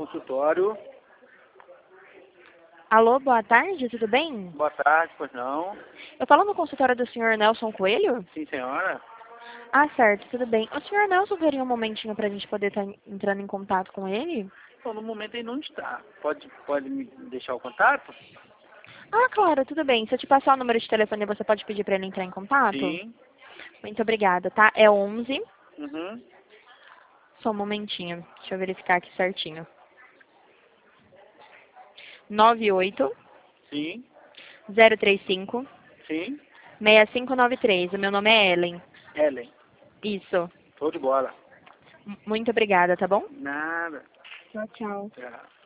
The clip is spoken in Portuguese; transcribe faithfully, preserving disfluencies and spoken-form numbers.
Consultório. Alô, boa tarde, tudo bem? Boa tarde, pois não? Eu falo no consultório do senhor Nelson Coelho? Sim, senhora. Ah, certo, tudo bem. O senhor Nelson teria um momentinho para a gente poder estar entrando em contato com ele? Bom, no momento ele não está. Pode, pode me deixar o contato? Ah, claro, tudo bem. Se eu te passar o número de telefone, você pode pedir para ele entrar em contato? Sim. Muito obrigada, tá? É onze. Uhum. Só um momentinho. Deixa eu verificar aqui certinho. nove oito Sim. zero três cinco Sim. seis cinco nove três. O meu nome é Ellen. Ellen. Isso. Show de bola. M- Muito obrigada, tá bom? Nada. Tchau, tchau. Tchau.